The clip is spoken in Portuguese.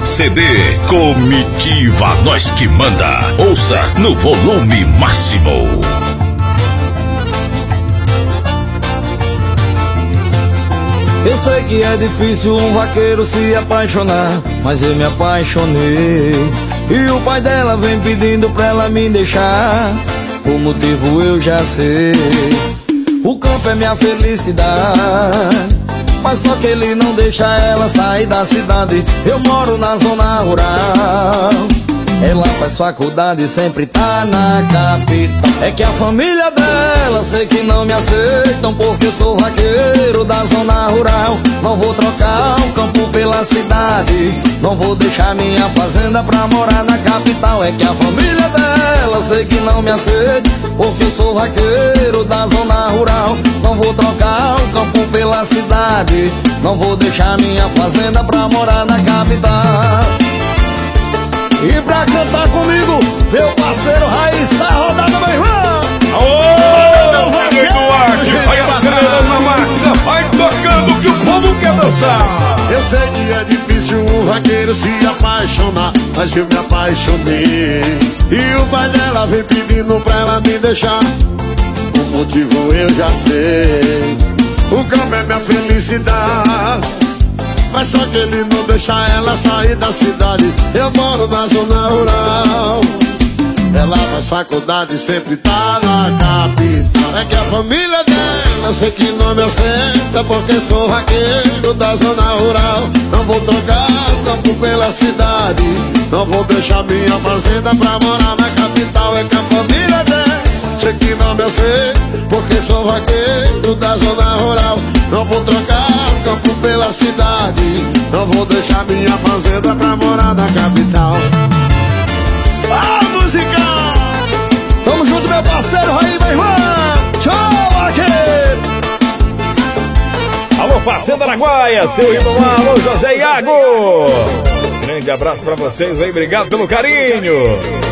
CD Comitiva Nós Que Manda. Ouça no volume máximo. Eu sei que é difícil um vaqueiro se apaixonar, mas eu me apaixonei. E o pai dela vem pedindo pra ela me deixar. O motivo eu já sei. O campo é minha felicidade, mas só que ele não deixa ela sair da cidade. Eu moro na zona rural, ela faz faculdade e sempre tá na capital. É que a família dela sei que não me aceitam, porque eu sou vaqueiro da zona rural. Não vou trocar o campo pela cidade, não vou deixar minha fazenda pra morar na capital. É que a família dela sei que não me aceita, porque eu sou vaqueiro da zona rural. Não vou trocar o campo pela cidade, não vou deixar minha fazenda pra morar na capital. E pra cantar comigo, meu parceiro Raiz, sai rodada, meu irmão! Ô, Vaguinho Duarte, vai acelerando na máquina, vai tocando que o povo quer dançar. Eu sei que é difícil um vaqueiro se apaixonar, mas eu me apaixonei. E o pai dela vem pedindo pra ela me deixar. O motivo eu já sei. O campo é minha felicidade, mas só que ele não deixa ela sair da cidade. Eu moro na zona rural, ela faz faculdade e sempre tá na capital. É que a família dela sei que não me aceita, porque sou vaqueiro da zona rural. Não vou trocar o campo pela cidade, não vou deixar minha fazenda pra morar na capital. É que a família dela sei que não me aceita, porque sou vaqueiro da zona rural. Não vou trocar o campo pela cidade, não vou deixar minha fazenda pra morar na capital. Ah, música! Tamo junto, meu parceiro Raí, meu irmão! Show aqui! Alô, Fazenda Araguaia, seu irmão, alô, José Iago! Grande abraço pra vocês, bem, obrigado pelo carinho!